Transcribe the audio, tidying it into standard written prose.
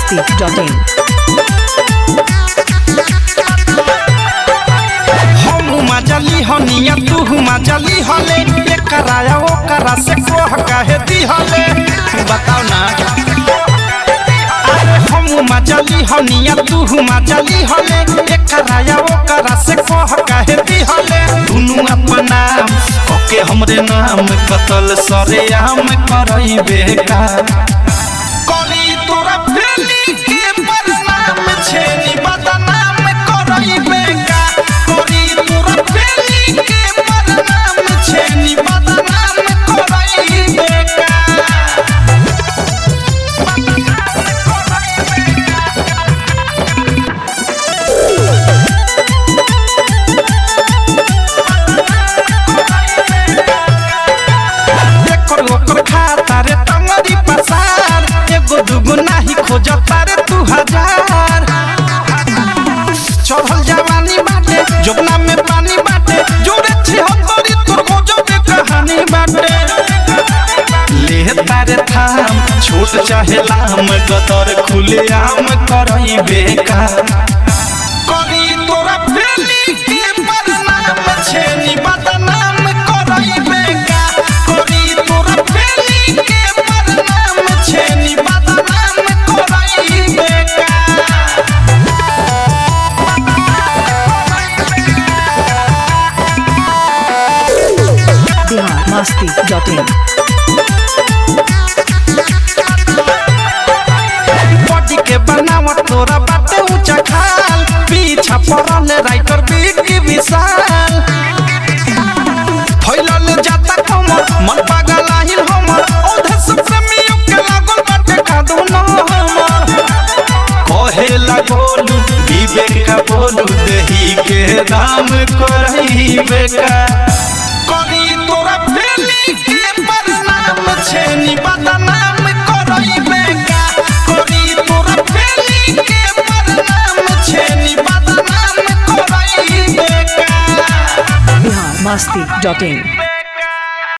biharmasti.in हम मजली हनिया तू मजली हले एकराया ओकरा से कोह काहे दिहले बताओ ना। अरे हम मजली हनिया तू मजली हले एकराया ओकरा से कोह काहे दिहले दुनु अपना ओके हमरे नाम कतल सरेआम करइबे का करी तोरा बेली के बदनाम छेनी बदनाम करइबे का करी तोरा बेली के बदनाम छेनी बदनाम करइबे का। ओकर खाता रे तंगरी पसार एगो दुगो नाही खोजता रे 2000 चढ़ल जवानी बाटे जोगना में पानी बाटे जोरे छी हतरी तोर गजब कहानी बाटे ले तारे थाम छोट चाहे लाम गदर खुले आम करइबे का करी तोरा बेली के बदनाम छेनी बदनाम करइबे का करी तोरा बेली के बदनाम छेनी बदनाम करइबे का। biharmasti.in बॉडी के बनावट तोरा बाटे ऊंचा खाल पीछा पड़ल राइटर बिग विशाल फैलल जाता कमर मन पागल आहिल हमर औधे सब प्रेमियों के लागल बाटे कादो न हमर कहे लागोलू विवेक का बोलू दही के दाम करइबे का करी तोरा बेली के बदनाम छेनी बदनाम करइबे का करी तोरा बेली के बदनाम छेनी बदनाम करइबे का। biharmasti.in